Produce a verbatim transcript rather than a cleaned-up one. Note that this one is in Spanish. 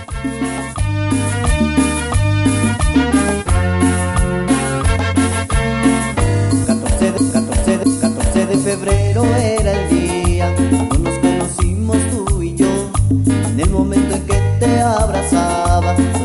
catorce de febrero era el día cuando nos conocimos tú y yo. En el momento en que te abrazaba